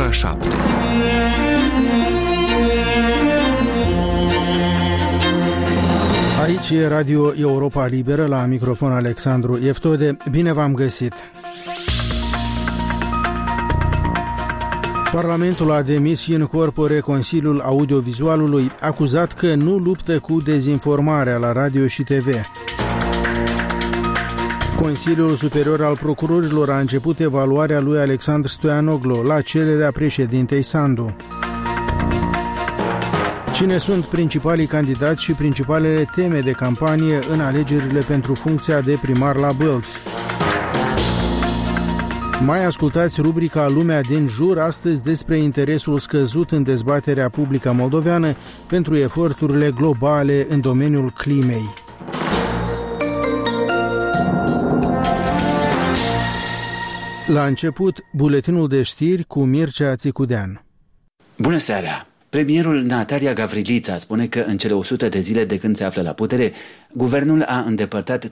ora 7. Aici e Radio Europa Liberă, la microfon Alexandru Eftode. Bine v-am găsit! Parlamentul a demis in corpore Consiliul Audiovizualului, acuzat că nu luptă cu dezinformarea la radio și TV. Consiliul Superior al Procurorilor a început evaluarea lui Alexandru Stoianoglu la cererea președintei Sandu. Cine sunt principalii candidați și principalele teme de campanie în alegerile pentru funcția de primar la Bălți? Mai ascultați rubrica Lumea din jur astăzi despre interesul scăzut în dezbaterea publică moldoveană pentru eforturile globale în domeniul climei. La început, buletinul de știri cu Mircea Țicudean. Bună seara! Premierul Natalia Gavrilița spune că în cele 100 de zile de când se află la putere, guvernul a îndepărtat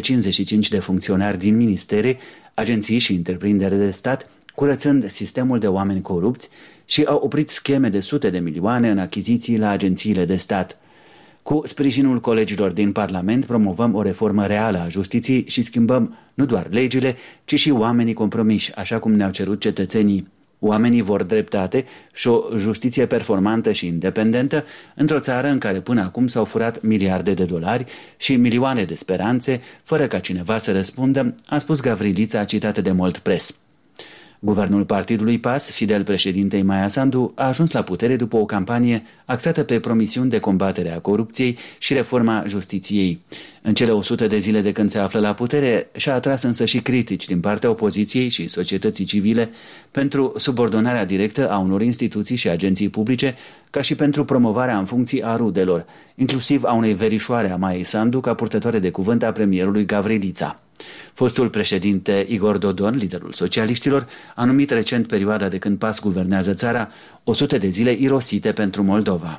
355 de funcționari din ministere, agenții și întreprinderi de stat, curățând sistemul de oameni corupți și au oprit scheme de sute de milioane în achiziții la agențiile de stat. Cu sprijinul colegilor din Parlament promovăm o reformă reală a justiției și schimbăm nu doar legile, ci și oamenii compromiși, așa cum ne-au cerut cetățenii. Oamenii vor dreptate și o justiție performantă și independentă într-o țară în care până acum s-au furat miliarde de dolari și milioane de speranțe, fără ca cineva să răspundă, a spus Gavrilița, citată de Mult Press. Guvernul partidului PAS, fidel președintei Maia Sandu, a ajuns la putere după o campanie axată pe promisiuni de combatere a corupției și reforma justiției. În cele 100 de zile de când se află la putere, și-a atras însă și critici din partea opoziției și societății civile pentru subordonarea directă a unor instituții și agenții publice, ca și pentru promovarea în funcții a rudelor, inclusiv a unei verișoare a Maiei Sandu ca purtătoare de cuvânt a premierului Gavrilița. Fostul președinte Igor Dodon, liderul socialiștilor, a numit recent perioada de când PAS guvernează țara 100 de zile irosite pentru Moldova.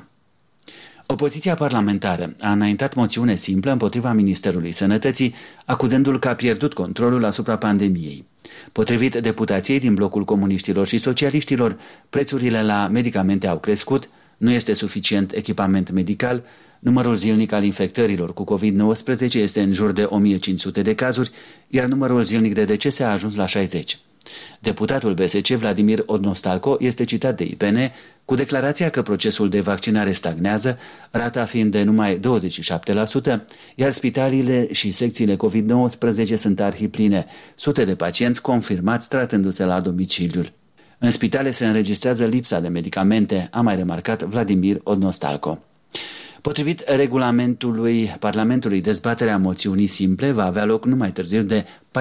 Opoziția parlamentară a înaintat moțiune simplă împotriva Ministerului Sănătății, acuzându-l că a pierdut controlul asupra pandemiei. Potrivit deputației din blocul comuniștilor și socialiștilor, prețurile la medicamente au crescut, nu este suficient echipament medical, numărul zilnic al infectărilor cu COVID-19 este în jur de 1500 de cazuri, iar numărul zilnic de decese a ajuns la 60. Deputatul BSC Vladimir Odnostalco este citat de IPN cu declarația că procesul de vaccinare stagnează, rata fiind de numai 27%, iar spitalele și secțiile COVID-19 sunt arhipline, sute de pacienți confirmați tratându-se la domiciliul. În spitale se înregistrează lipsa de medicamente, a mai remarcat Vladimir Odnostalco. Potrivit regulamentului Parlamentului, dezbaterea moțiunii simple va avea loc nu mai târziu de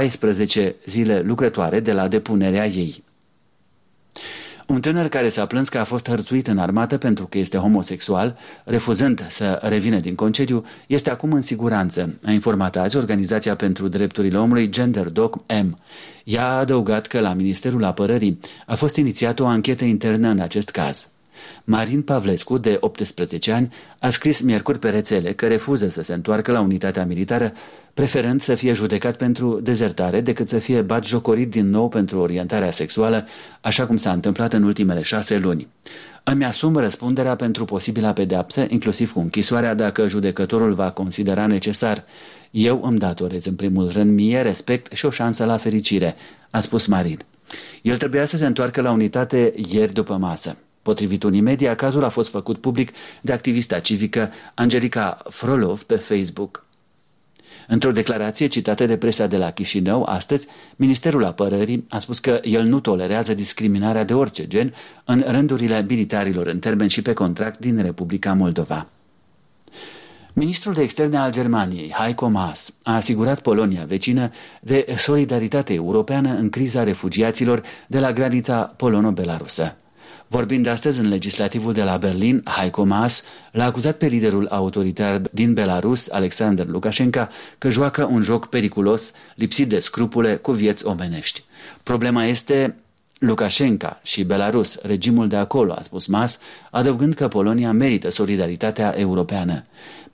14 zile lucrătoare de la depunerea ei. Un tânăr care s-a plâns că a fost hărțuit în armată pentru că este homosexual, refuzând să revină din concediu, este acum în siguranță, a informat azi Organizația pentru Drepturile Omului GenderDoc M. Ea a adăugat că la Ministerul Apărării a fost inițiată o anchetă internă în acest caz. Marin Pavlescu, de 18 ani, a scris miercuri pe rețele că refuză să se întoarcă la unitatea militară, preferând să fie judecat pentru dezertare decât să fie batjocorit din nou pentru orientarea sexuală, așa cum s-a întâmplat în ultimele 6 luni. Îmi asum răspunderea pentru posibila pedeapsă, inclusiv cu închisoarea, dacă judecătorul va considera necesar. Eu îmi datorez în primul rând mie respect și o șansă la fericire, a spus Marin. El trebuia să se întoarcă la unitate ieri după masă. Potrivit unii media, cazul a fost făcut public de activista civică Angelica Frolov pe Facebook. Într-o declarație citată de presa de la Chișinău, astăzi, Ministerul Apărării a spus că el nu tolerează discriminarea de orice gen în rândurile militarilor în termen și pe contract din Republica Moldova. Ministrul de Externe al Germaniei, Heiko Maas, a asigurat Polonia vecină de solidaritate europeană în criza refugiaților de la granița polono-belarusă. Vorbind astăzi în legislativul de la Berlin, Heiko Maas l-a acuzat pe liderul autoritar din Belarus, Alexander Lukashenko, că joacă un joc periculos, lipsit de scrupule, cu vieți omenești. Problema este Lukashenko și Belarus, regimul de acolo, a spus Maas, adăugând că Polonia merită solidaritatea europeană.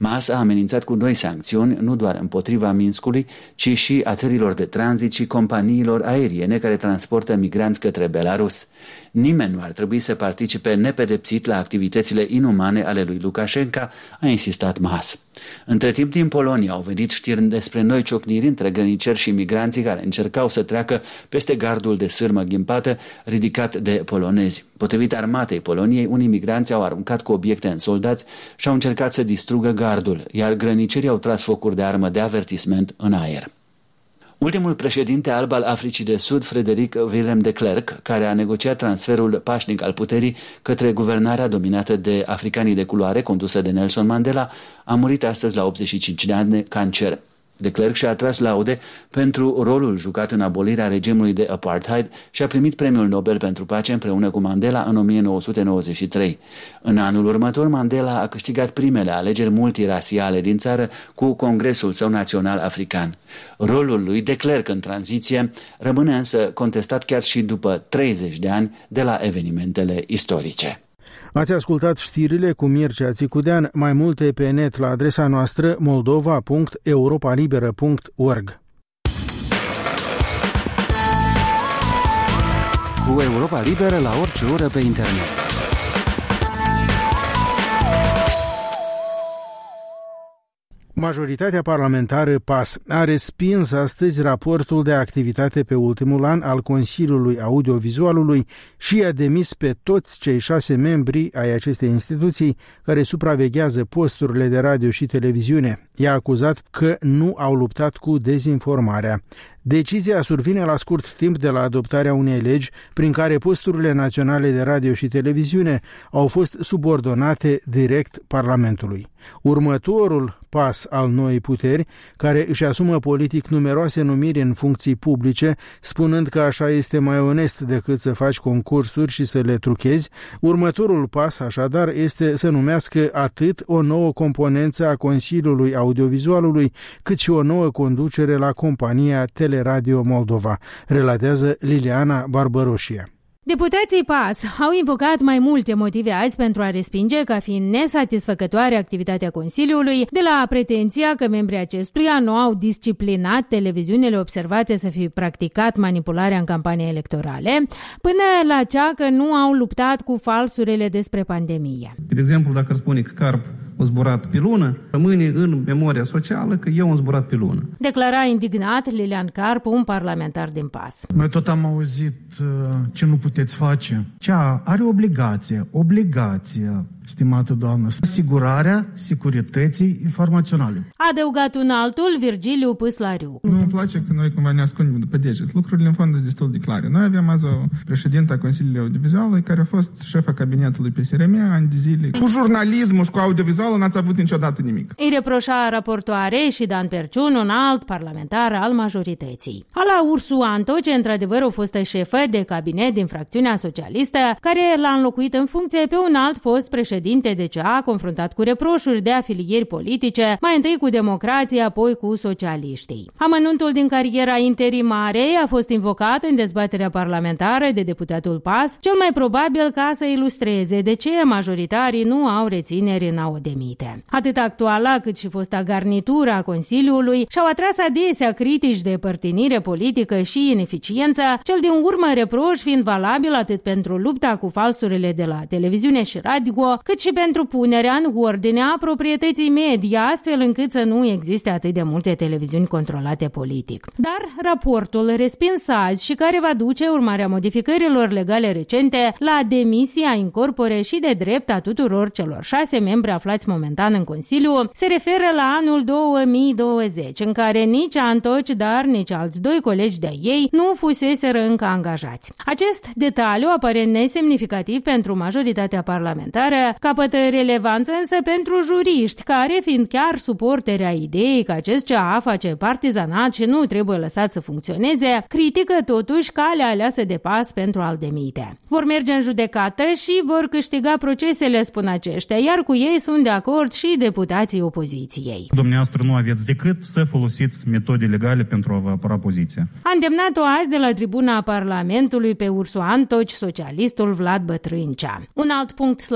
Maas a amenințat cu noi sancțiuni, nu doar împotriva Minskului, ci și a țărilor de tranzit și companiilor aeriene care transportă migranți către Belarus. Nimeni nu ar trebui să participe nepedepsit la activitățile inumane ale lui Lukashenko, a insistat Maas. Între timp, din Polonia au venit știri despre noi ciocniri între grăniceri și migranții care încercau să treacă peste gardul de sârmă ghimpată ridicat de polonezi. Potrivit armatei Poloniei, unii migranți au aruncat cu obiecte în soldați și au încercat să distrugă gardul, iar grănicerii au tras focuri de armă de avertisment în aer. Ultimul președinte alb al Africii de Sud, Frederic Willem de Klerk, care a negociat transferul pașnic al puterii către guvernarea dominată de africanii de culoare condusă de Nelson Mandela, a murit astăzi la 85 de ani de cancer. De Klerk și-a atras laude pentru rolul jucat în abolirea regimului de apartheid și a primit premiul Nobel pentru pace împreună cu Mandela în 1993. În anul următor, Mandela a câștigat primele alegeri multirasiale din țară cu Congresul său național african. Rolul lui de Klerk în tranziție rămâne însă contestat chiar și după 30 de ani de la evenimentele istorice. Ați ascultat știrile cu Mircea Țicudean, mai multe pe net la adresa noastră moldova.europalibera.org. Cu Europa Liberă la orice oră pe internet. Majoritatea parlamentară PAS a respins astăzi raportul de activitate pe ultimul an al Consiliului Audiovizualului și a demis pe toți cei 6 membri ai acestei instituții care supraveghează posturile de radio și televiziune. I-a acuzat că nu au luptat cu dezinformarea. Decizia survine la scurt timp de la adoptarea unei legi prin care posturile naționale de radio și televiziune au fost subordonate direct Parlamentului. Următorul pas al noii puteri, care își asumă politic numeroase numiri în funcții publice, spunând că așa este mai onest decât să faci concursuri și să le truchezi, următorul pas, așadar, este să numească atât o nouă componență a Consiliului Audiovizualului, cât și o nouă conducere la compania Teleradio Moldova, relatează Liliana Barbăroșia. Deputații PAS au invocat mai multe motive azi pentru a respinge ca fiind nesatisfăcătoare activitatea Consiliului, de la pretenția că membrii acestuia nu au disciplinat televiziunile observate să fi practicat manipularea în campanii electorale, până la cea că nu au luptat cu falsurile despre pandemie. De exemplu, dacă spune că Carp a zburat pe lună, rămâne în memoria socială că eu am zburat pe lună. Declara indignat Lilian Carp, un parlamentar din PAS. Noi tot am auzit ce nu puteți face. Cea are obligație, stimată doamnă, asigurarea securității informaționale. A adăugat un altul, Virgiliu Păslariu. Nu îmi place că noi cumva ne ascundem după deget. Lucrurile în fond sunt destul de clare. Noi aveam azi o președintă a Consiliului Audiovizualului care a fost șefa cabinetului PSRM ani de zile. Cu jurnalismul și cu audiovizualul n-ați avut niciodată nimic. Îi reproșa raportoare și Dan Perciun, un alt parlamentar al majorității. Ala Ursu Antoci, într-adevăr, o fostă șefă de cabinet din fracțiunea socialistă, care l-a înlocuit în funcție pe un alt fost președinte DCA, confruntat cu reproșuri de afilieri politice, mai întâi cu democrații, apoi cu socialiștii. Amănuntul din cariera interimare a fost invocat în dezbaterea parlamentară de deputatul PAS, cel mai probabil ca să ilustreze de ce majoritarii nu au rețineri în a o demite. Atât actuala cât și fosta garnitura a Consiliului și-au atras adesea critici de părtinire politică și ineficiență, cel din urmă reproș fiind valabil atât pentru lupta cu falsurile de la televiziune și radio, cât și pentru punerea în ordine a proprietății media, astfel încât să nu existe atât de multe televiziuni controlate politic. Dar raportul respins azi și care va duce, urmarea modificărilor legale recente, la demisia in corpore și de drept a tuturor celor 6 membri aflați momentan în Consiliu, se referă la anul 2020, în care nici Antoci, dar nici alți 2 colegi de ei nu fuseseră încă angajați. Acest detaliu apare nesemnificativ pentru majoritatea parlamentară, capătă relevanță însă pentru juriști, care, fiind chiar suporteri a ideii că acest CA face partizanat și nu trebuie lăsat să funcționeze, critică totuși calea aleasă de PAS pentru a-l demite. Vor merge în judecată și vor câștiga procesele, spun aceștia, iar cu ei sunt de acord și deputații opoziției. Dumneavoastră nu aveți decât să folosiți metode legale pentru a vă apăra poziția. A îndemnat-o azi de la tribuna Parlamentului pe Ursu Antoci, socialistul Vlad Bătrâncea. Un alt punct slab al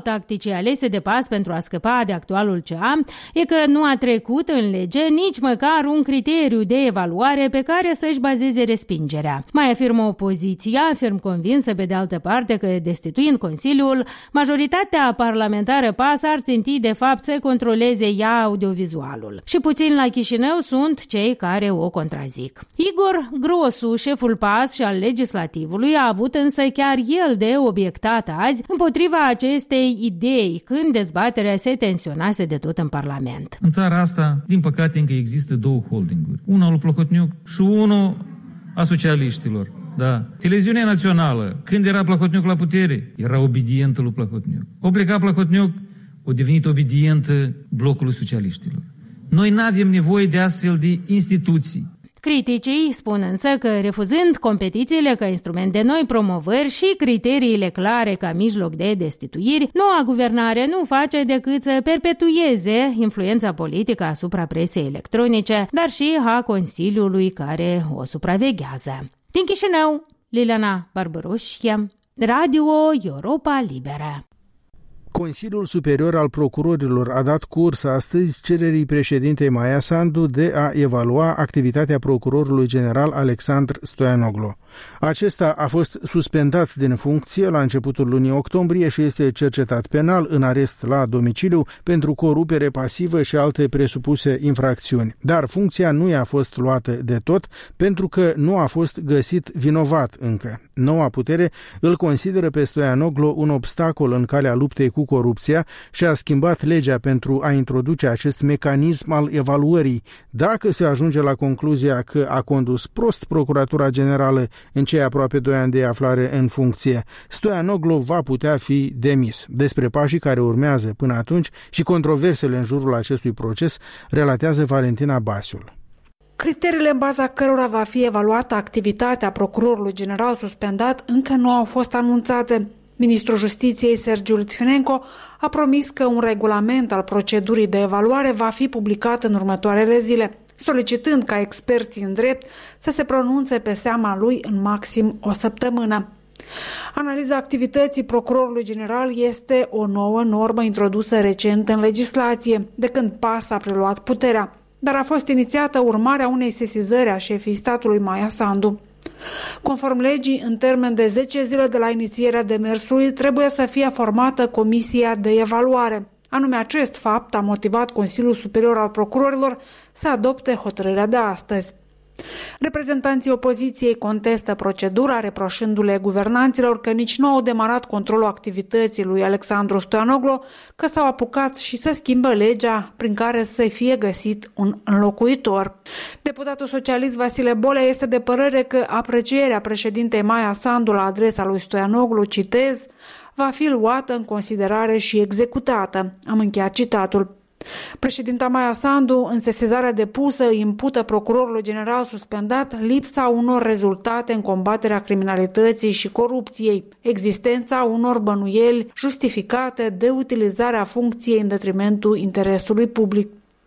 tacticii alese de PAS pentru a scăpa de actualul CA e că nu a trecut în lege nici măcar un criteriu de evaluare pe care să-și bazeze respingerea. Mai afirmă opoziția, ferm convinsă pe de altă parte că, destituind Consiliul, majoritatea parlamentară PAS ar ținti de fapt să controleze ea audiovizualul. Și puțin la Chișinău sunt cei care o contrazic. Igor Grosu, șeful PAS și al legislativului, a avut însă chiar el de obiectat azi împotriva acestei idei, când dezbaterea se tensionase de tot în Parlament. În țara asta, din păcate, încă există două holdinguri. Una lui Plahotniuc și unul a socialiștilor. Da. Televiziunea națională, când era Plahotniuc la putere, era obedientă lui Plahotniuc. O pleca Plahotniuc, a devenit obedientă blocului socialiștilor. Noi n-avem nevoie de astfel de instituții. Criticii spun însă că, refuzând competițiile ca instrument de noi promovări și criteriile clare ca mijloc de destituiri, noua guvernare nu face decât să perpetueze influența politică asupra presei electronice, dar și a Consiliului care o supraveghează. Din Chișinău, Liliana Barbaroșia, Radio Europa Liberă. Consiliul Superior al Procurorilor a dat curs astăzi cererii președintei Maia Sandu de a evalua activitatea procurorului general Alexandru Stoianoglo. Acesta a fost suspendat din funcție la începutul lunii octombrie și este cercetat penal în arest la domiciliu pentru corupere pasivă și alte presupuse infracțiuni. Dar funcția nu i-a fost luată de tot pentru că nu a fost găsit vinovat încă. Noua putere îl consideră pe Stoianoglo un obstacol în calea luptei cu corupția și a schimbat legea pentru a introduce acest mecanism al evaluării. Dacă se ajunge la concluzia că a condus prost Procuratura Generală în cei aproape 2 ani de aflare în funcție, Stoianoglo va putea fi demis. Despre pașii care urmează până atunci și controversele în jurul acestui proces relatează Valentina Basiul. Criteriile în baza cărora va fi evaluată activitatea procurorului general suspendat încă nu au fost anunțate. Ministrul Justiției, Sergiu Litvinenko, a promis că un regulament al procedurii de evaluare va fi publicat în următoarele zile, solicitând ca experții în drept să se pronunțe pe seama lui în maxim o săptămână. Analiza activității procurorului general este o nouă normă introdusă recent în legislație, de când PAS a preluat puterea, dar a fost inițiată urmarea unei sesizări a șefii statului Maia Sandu. Conform legii, în termen de 10 zile de la inițierea demersului, trebuie să fie formată Comisia de Evaluare. Anume, acest fapt a motivat Consiliul Superior al Procurorilor să adopte hotărârea de astăzi. Reprezentanții opoziției contestă procedura, reproșându-le guvernanților că nici nu au demarat controlul activității lui Alexandru Stoianoglo, că s-au apucat și să schimbă legea prin care să fie găsit un înlocuitor. Deputatul socialist Vasile Bolea este de părere că aprecierea președintei Maia Sandu la adresa lui Stoianoglo, citez, va fi luată în considerare și executată. Am încheiat citatul. Președinta Maia Sandu, în sesizarea depusă, impută procurorului general suspendat lipsa unor rezultate în combaterea criminalității și corupției, existența unor bănuieli justificate de utilizarea funcției în detrimentul interesului public.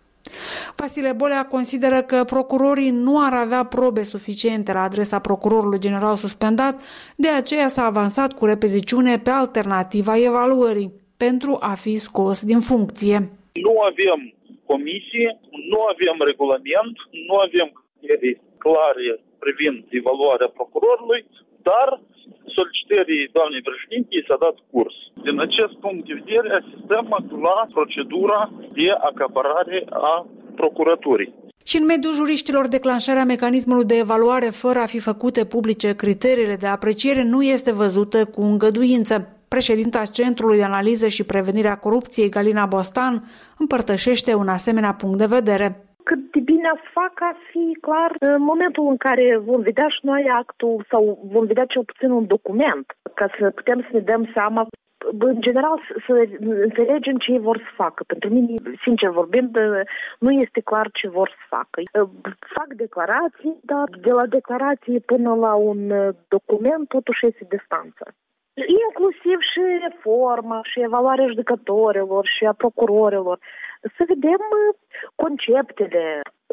Vasile Bolea consideră că procurorii nu ar avea probe suficiente la adresa procurorului general suspendat, de aceea s-a avansat cu repeziciune pe alternativa evaluării, pentru a fi scos din funcție. Nu avem comisie, nu avem regulament, nu avem criterii clare privind evaluarea procurorului, dar solicitării doamnei președinte s-a dat curs. Din acest punct de vedere, asistăm la procedura de acaparare a procuraturii. Și în mediul juriștilor, declanșarea mecanismului de evaluare fără a fi făcute publice criteriile de apreciere nu este văzută cu îngăduință. Președinta Centrului de Analiză și Prevenire a Corupției, Galina Bostan, împărtășește un asemenea punct de vedere. Cât de bine să fac a fi clar în momentul în care vom vedea și noi actul sau vom vedea cel puțin un document, ca să putem să ne dăm seama, în general să înțelegem ce vor să facă. Pentru mine, sincer vorbind, nu este clar ce vor să facă. Fac declarații, dar de la declarație până la un document totuși este distanță. Inclusiv și reforma, și evaluarea judecătorilor, și a procurorilor. Să vedem conceptele,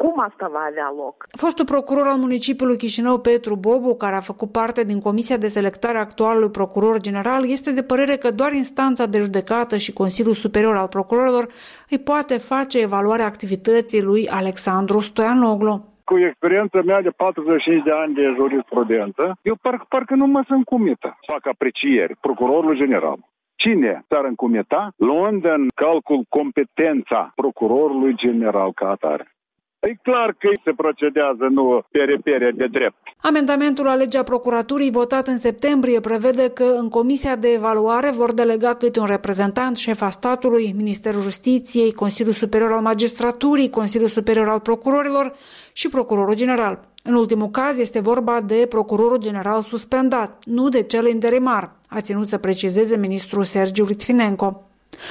cum asta va avea loc. Fostul procuror al municipiului Chișinău, Petru Bobu, care a făcut parte din comisia de selectare actualului procuror general, este de părere că doar instanța de judecată și Consiliul Superior al Procurorilor îi poate face evaluarea activității lui Alexandru Stoianoglu. Cu experiența mea de 45 de ani de jurisprudență, eu parcă nu mă sunt cumită. Fac aprecieri procurorului general. Cine s-ar încumita luând în calcul competența procurorului general ca atare? E clar că se procedează nu peripere de drept. Amendamentul la legea procuraturii votat în septembrie prevede că în comisia de evaluare vor delega câte un reprezentant, șefa statului, Ministerul Justiției, Consiliul Superior al Magistraturii, Consiliul Superior al Procurorilor și Procurorul General. În ultimul caz este vorba de procurorul general suspendat, nu de cel interimar, a ținut să precizeze ministrul Sergiu Litvinenko.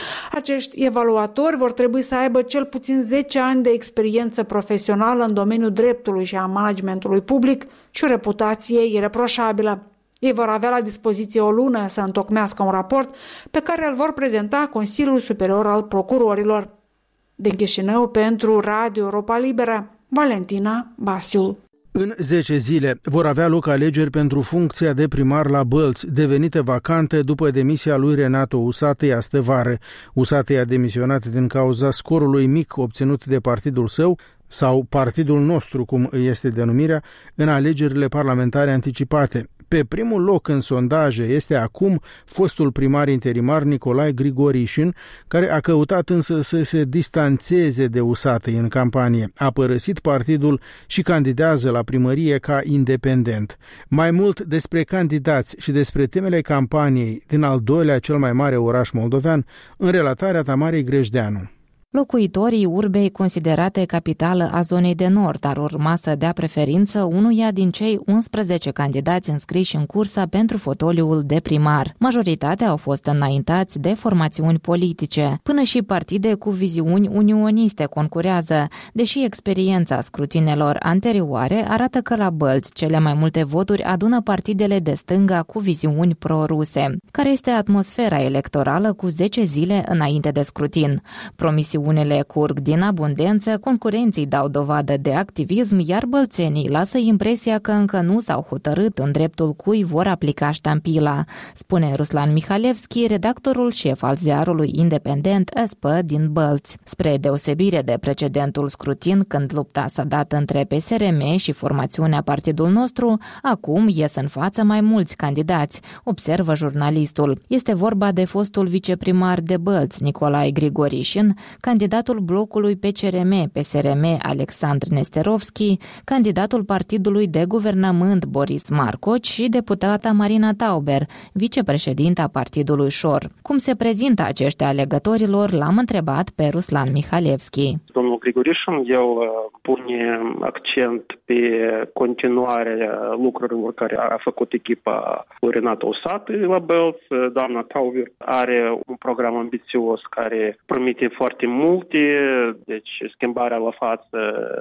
Acești evaluatori vor trebui să aibă cel puțin 10 ani de experiență profesională în domeniul dreptului și a managementului public și o reputație ireproșabilă. Ei vor avea la dispoziție o lună să întocmească un raport pe care îl vor prezenta Consiliul Superior al Procurorilor. Din Chișinău, pentru Radio Europa Liberă, Valentina Basiul. În 10 zile vor avea loc alegeri pentru funcția de primar la Bălți, devenită vacantă după demisia lui Renato Usatăi astă vară. Usatăi a demisionat din cauza scorului mic obținut de partidul său, sau partidul nostru, cum este denumirea, în alegerile parlamentare anticipate. Pe primul loc în sondaje este acum fostul primar interimar Nicolae Grigorișin, care a căutat însă să se distanțeze de Usatăi în campanie. A părăsit partidul și candidează la primărie ca independent. Mai mult despre candidați și despre temele campaniei din al doilea cel mai mare oraș moldovean, în relatarea Tamarei Grejdeanu. Locuitorii urbei considerate capitală a zonei de nord ar urma să dea preferință unuia din cei 11 candidați înscriși în cursă pentru fotoliul de primar. Majoritatea au fost înaintați de formațiuni politice. Până și partide cu viziuni unioniste concurează, deși experiența scrutinelor anterioare arată că la Bălți cele mai multe voturi adună partidele de stânga cu viziuni pro-ruse. Care este atmosfera electorală cu 10 zile înainte de scrutin? Unele curg din abundență, concurenții dau dovadă de activism, iar bălțenii lasă impresia că încă nu s-au hotărât în dreptul cui vor aplica ștampila, spune Ruslan Mihalevski, redactorul șef al ziarului independent SP din Bălți. Spre deosebire de precedentul scrutin, când lupta s-a dat între PSRM și formațiunea Partidul Nostru, acum ies în față mai mulți candidați, observă jurnalistul. Este vorba de fostul viceprimar de Bălți, Nicolae Grigorișin, candidatul blocului PCRM-PSRM Alexandru Nesterovski, candidatul partidului de guvernământ Boris Marcoci și deputata Marina Tauber, vicepreședinta partidului Șor. Cum se prezintă aceștia alegătorilor, l-am întrebat pe Ruslan Mihalevski. Domnul Grigorișin, el pune accent pe continuarea lucrurilor care a făcut echipa lui Renato Usatăi la Bălți. Doamna Tauber are un program ambițios care promite foarte multe, deci schimbarea la față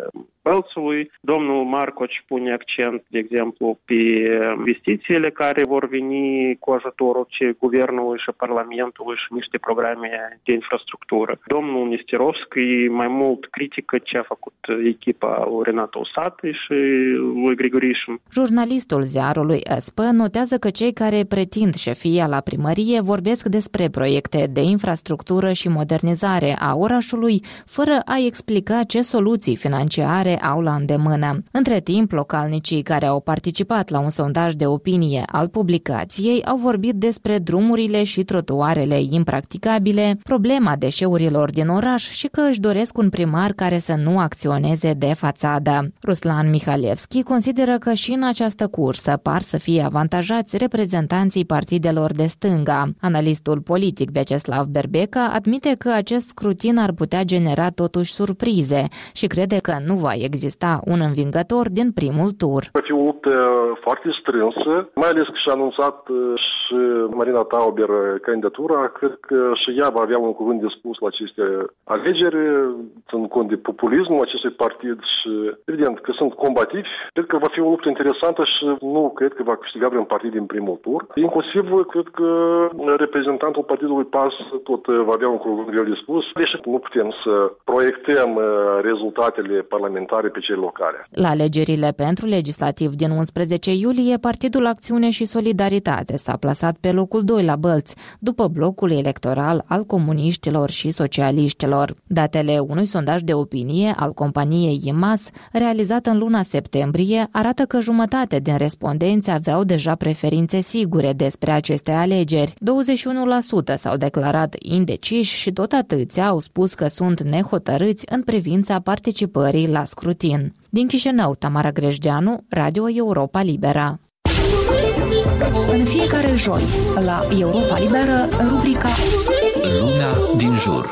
Bălțului. Domnul Marcoci pune accent, de exemplu, pe investițiile care vor veni cu ajutorul guvernului și parlamentului și niște programe de infrastructură. Domnul Nesterovski mai mult critică ce a făcut echipa lui Renato Usatăi și lui Grigorișin. Jurnalistul ziarului SP notează că cei care pretind șefia la primărie vorbesc despre proiecte de infrastructură și modernizare a orașului, fără a explica ce soluții financiare au la îndemână. Între timp, localnicii care au participat la un sondaj de opinie al publicației au vorbit despre drumurile și trotuarele impracticabile, problema deșeurilor din oraș și că își doresc un primar care să nu acționeze de fațadă. Ruslan Mihalevski consideră că și în această cursă par să fie avantajați reprezentanții partidelor de stânga. Analistul politic Vyacheslav Berbeca admite că acest scrutin ar putea genera totuși surprize și crede că nu va exista un învingător din primul tur. Va fi o luptă foarte strânsă, mai ales că și-a anunțat și Marina Tauber candidatura. Cred că și ea va avea un cuvânt de spus la aceste alegeri, în cont de populismul acestui partid și evident că sunt combativi. Cred că va fi o luptă interesantă și nu cred că va câștiga vreun partid din primul tur. Inclusiv cred că reprezentantul partidului PAS tot va avea un cuvânt greu de spus. Deși nu putem să proiectăm rezultatele parlamentare pe cele locale. La alegerile pentru legislativ din 11 iulie, Partidul Acțiune și Solidaritate s-a plasat pe locul 2 la Bălți, după blocul electoral al comuniștilor și socialiștilor. Datele unui sondaj de opinie al companiei IMAS, realizat în luna septembrie, arată că jumătate din respondenți aveau deja preferințe sigure despre aceste alegeri. 21% s-au declarat indeciși și tot atâția au spus că sunt nehotărâți în privința participării la scrutin. Din Chișinău, Tamara Grejdeanu, Radio Europa Liberă. În fiecare joi, la Europa Liberă, rubrica Lumea din jur.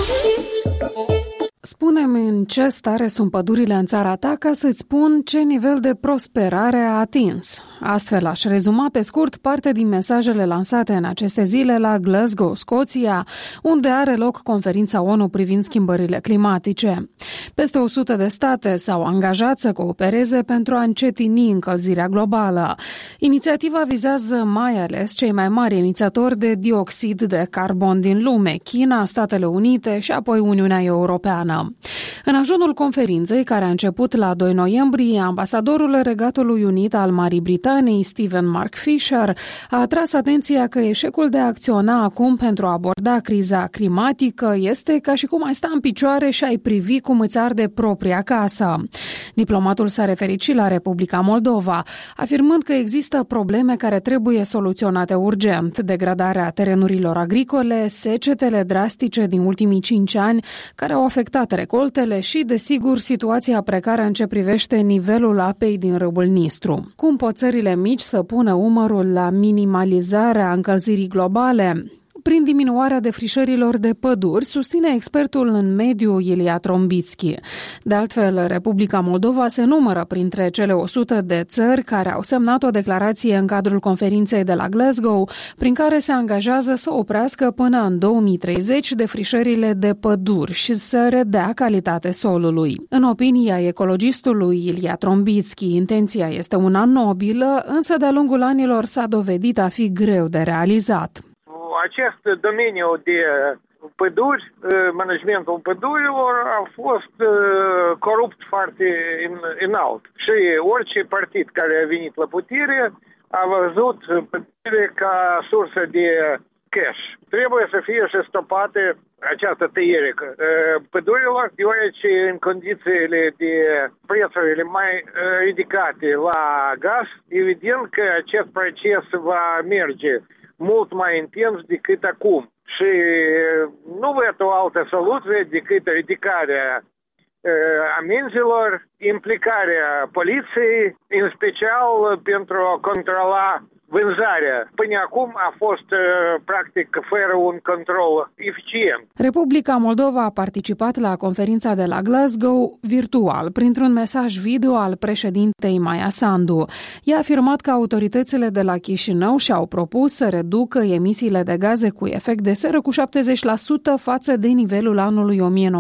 Spune-mi în ce stare sunt pădurile în țara ta ca să-ți spun ce nivel de prosperare a atins. Astfel aș rezuma pe scurt parte din mesajele lansate în aceste zile la Glasgow, Scoția, unde are loc conferința ONU privind schimbările climatice. Peste 100 de state s-au angajat să coopereze pentru a încetini încălzirea globală. Inițiativa vizează mai ales cei mai mari emițători de dioxid de carbon din lume, China, Statele Unite și apoi Uniunea Europeană. În ajunul conferinței, care a început la 2 noiembrie, ambasadorul Regatului Unit al Marii Britanii, Stephen Mark Fisher, a atras atenția că eșecul de a acționa acum pentru a aborda criza climatică este ca și cum ai sta în picioare și ai privi cum îți arde propria casă. Diplomatul s-a referit și la Republica Moldova, afirmând că există probleme care trebuie soluționate urgent: degradarea terenurilor agricole, secetele drastice din ultimii 5 ani care au afectat recoltele și, desigur, situația precară în ce privește nivelul apei din râul Nistru. Cum pot țările mici să pună umărul la minimalizarea încălzirii globale? Prin diminuarea defrișărilor de păduri, susține expertul în mediu Ilia Trombitski. De altfel, Republica Moldova se numără printre cele 100 de țări care au semnat o declarație în cadrul conferinței de la Glasgow, prin care se angajează să oprească până în 2030 defrișările de păduri și să redea calitate solului. În opinia ecologistului Ilia Trombitski, intenția este una nobilă, însă de-a lungul anilor s-a dovedit a fi greu de realizat. Acest domeniu de păduri, managementul pădurilor a fost corupt foarte înalt. Și orice partid care a venit la putere a văzut pădurile ca sursă de cash. Trebuie să fie și stopate această tăiere pădurilor, deoarece în condițiile de prețurile mai ridicate la gaz, evident că acest proces va merge mult mai intens decât acum. Și nu văd o altă soluție decât ridicarea amenzilor, implicarea poliției, în special pentru a controla vânzarea. Până acum a fost practic fără un control eficient. Republica Moldova a participat la conferința de la Glasgow virtual, printr-un mesaj video al președintei Maia Sandu. Ea a afirmat că autoritățile de la Chișinău și-au propus să reducă emisiile de gaze cu efect de seră cu 70% față de nivelul anului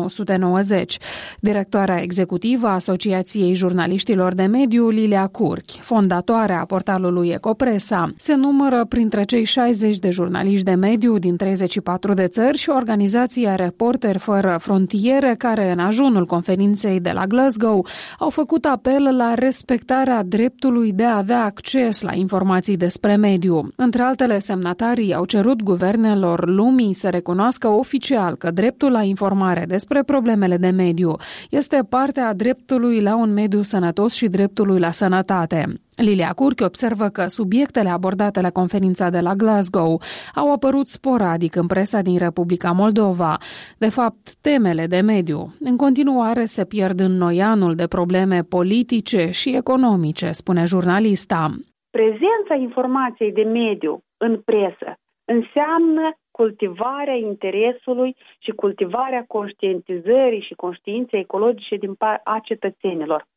1990. Directoarea executivă a Asociației Jurnaliștilor de Mediu, Lilia Curchi, fondatoarea portalului Ecopresa, se numără printre cei 60 de jurnaliști de mediu din 34 de țări și organizația Reporteri Fără Frontiere, care în ajunul conferinței de la Glasgow au făcut apel la respectarea dreptului de a avea acces la informații despre mediu. Între altele, semnatarii au cerut guvernelor lumii să recunoască oficial că dreptul la informare despre problemele de mediu este parte a dreptului la un mediu sănătos și dreptului la sănătate. Lilia Curchi observă că subiectele abordate la conferința de la Glasgow au apărut sporadic în presa din Republica Moldova. De fapt, temele de mediu în continuare se pierd în noianul de probleme politice și economice, spune jurnalista. Prezența informației de mediu în presă înseamnă cultivarea interesului și cultivarea conștientizării și conștiinței ecologice a cetățenilor.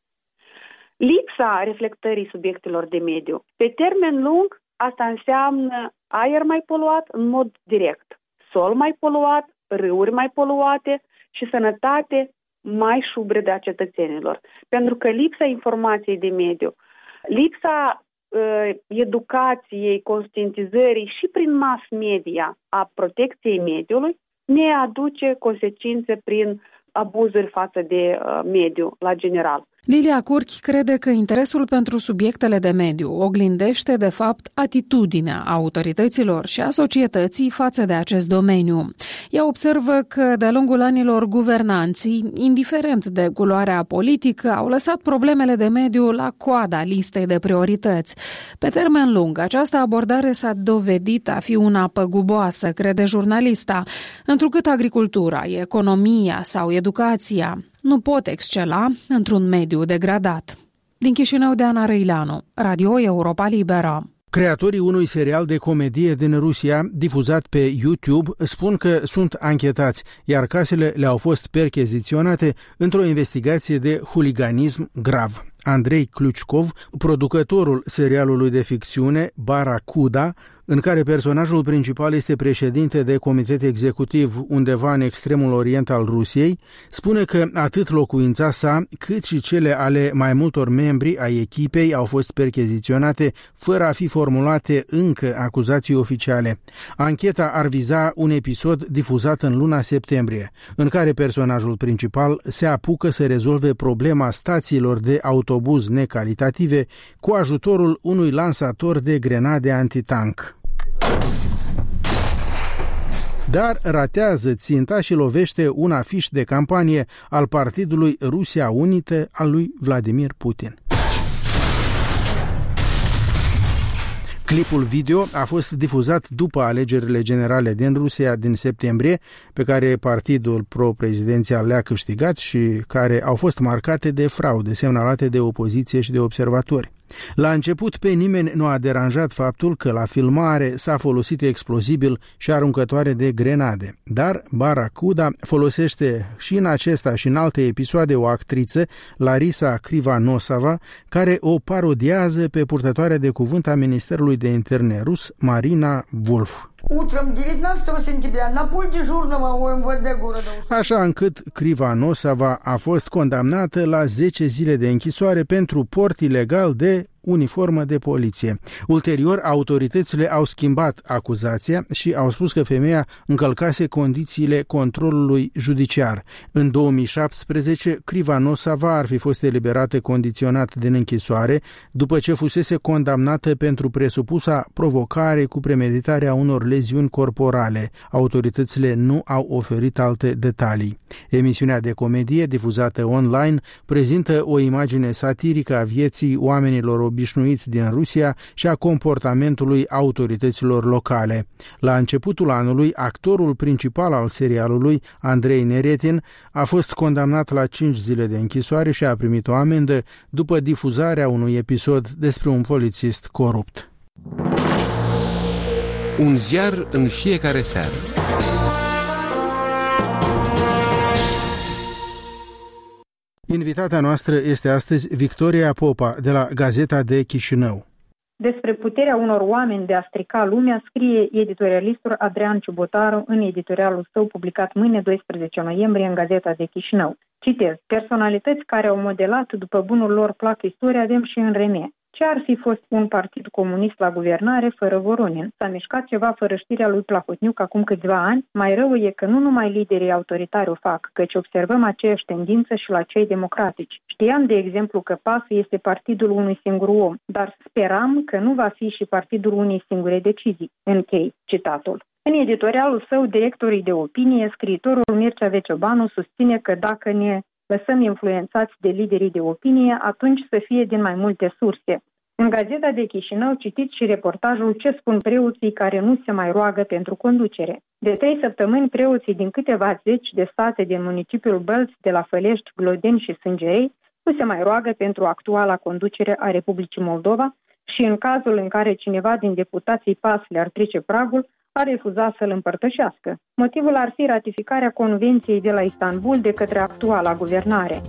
Lipsa reflectării subiectelor de mediu. Pe termen lung, asta înseamnă aer mai poluat în mod direct, sol mai poluat, râuri mai poluate și sănătate mai șubredă a cetățenilor. Pentru că lipsa informației de mediu, lipsa educației, conștientizării și prin mass media a protecției mediului ne aduce consecințe prin abuzuri față de mediu la general. Lilia Curchi crede că interesul pentru subiectele de mediu oglindește, de fapt, atitudinea autorităților și a societății față de acest domeniu. Ea observă că, de-a lungul anilor, guvernanții, indiferent de culoarea politică, au lăsat problemele de mediu la coada listei de priorități. Pe termen lung, această abordare s-a dovedit a fi una păguboasă, crede jurnalista, întrucât agricultura, economia sau educația nu pot excela într-un mediu degradat. Din Chișinău, Deana Răileanu, Radio Europa Liberă. Creatorii unui serial de comedie din Rusia, difuzat pe YouTube, spun că sunt anchetați, iar casele le-au fost percheziționate într-o investigație de huliganism grav. Andrei Kluchkov, producătorul serialului de ficțiune Baracuda, în care personajul principal este președinte de comitet executiv undeva în extremul orient al Rusiei, spune că atât locuința sa, cât și cele ale mai multor membri ai echipei au fost percheziționate fără a fi formulate încă acuzații oficiale. Ancheta ar viza un episod difuzat în luna septembrie, în care personajul principal se apucă să rezolve problema stațiilor de autobuz necalitative cu ajutorul unui lansator de grenade antitank. Dar ratează ținta și lovește un afiș de campanie al Partidului Rusia Unită al lui Vladimir Putin. Clipul video a fost difuzat după alegerile generale din Rusia din septembrie, pe care partidul pro-prezidențial le-a câștigat și care au fost marcate de fraude semnalate de opoziție și de observatori. La început pe nimeni nu a deranjat faptul că la filmare s-a folosit explozibil și aruncătoare de grenade, dar Baracuda folosește și în acesta și în alte episoade o actriță, Larisa Krivanosova, care o parodiază pe purtătoarea de cuvânt a Ministerului de Interne rus, Marina Wolf. Așa încât Krivanosova a fost condamnată la 10 zile de închisoare pentru port ilegal de uniformă de poliție. Ulterior, autoritățile au schimbat acuzația și au spus că femeia încălcase condițiile controlului judiciar. În 2017, Krivanosova ar fi fost eliberată condiționat din închisoare după ce fusese condamnată pentru presupusa provocare cu premeditarea unor leziuni corporale. Autoritățile nu au oferit alte detalii. Emisiunea de comedie, difuzată online, prezintă o imagine satirică a vieții oamenilor obișnuiți din Rusia și a comportamentului autorităților locale. La începutul anului, actorul principal al serialului, Andrei Neretin, a fost condamnat la 5 zile de închisoare și a primit o amendă după difuzarea unui episod despre un polițist corupt. Un ziar în fiecare seară. Invitata noastră este astăzi Victoria Popa, de la Gazeta de Chișinău. Despre puterea unor oameni de a strica lumea scrie editorialistul Adrian Ciubotaru în editorialul său publicat mâine, 12 noiembrie, în Gazeta de Chișinău. Citez: personalități care au modelat după bunul lor plac istoria avem și în Remie. Ce ar fi fost un partid comunist la guvernare fără Voronin? S-a mișcat ceva fără știrea lui Plahotniuc acum câțiva ani? Mai rău e că nu numai liderii autoritari o fac, căci observăm aceeași tendință și la cei democratici. Știam, de exemplu, că PAS este partidul unui singur om, dar speram că nu va fi și partidul unei singure decizii. Închei citatul. În editorialul său, Directorii de opinie, scriitorul Mircea Veciobanu susține că dacă ne lăsăm influențați de liderii de opinie, atunci să fie din mai multe surse. În Gazeta de Chișinău citiți și reportajul Ce spun preoții care nu se mai roagă pentru conducere. De 3 săptămâni, preoții din câteva zeci de sate din municipiul Bălți, de la Fălești, Glodeni și Sângerei, nu se mai roagă pentru actuala conducere a Republicii Moldova și în cazul în care cineva din deputații PAS le-ar trece pragul, a refuzat să-l împărtășească. Motivul ar fi ratificarea Convenției de la Istanbul de către actuala guvernare.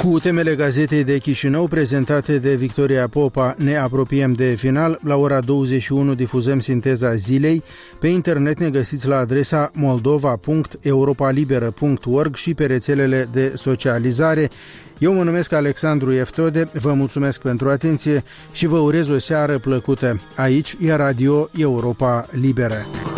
Cu temele gazetei de Chișinău prezentate de Victoria Popa ne apropiem de final. La ora 21 difuzăm sinteza zilei. Pe internet ne găsiți la adresa moldova.europalibera.org și pe rețelele de socializare. Eu mă numesc Alexandru Eftode, vă mulțumesc pentru atenție și vă urez o seară plăcută. Aici e Radio Europa Liberă.